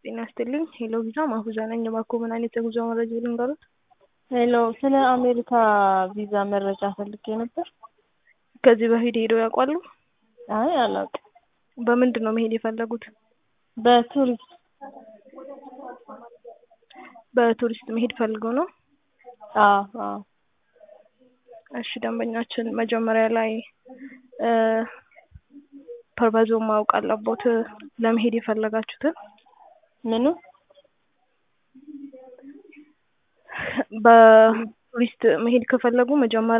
ጤና ይስጥልኝ። ሄሎ ቪዛ ማሁዛ ነኝ። እባክዎ ምን አይነት የጉዞ መረጃ ልንገሩት? ሄሎ፣ ስለ አሜሪካ ቪዛ መረጃ ፈልጌ ነበር። ከዚህ በፊት ሄደው ያውቃሉ? አይ አላውቅም። በምንድን ነው መሄድ የፈለጉት? በቱሪስት። በቱሪስት መሄድ ፈልገው ነው? አዎ። እሺ፣ ደንበኛችን መጀመሪያ ላይ ፐርፐዙ ማወቅ አለቦት ለመሄድ የፈለጋችሁትን። ምኑ? በቱሪስት መሄድ ከፈለጉ መጀመሪያ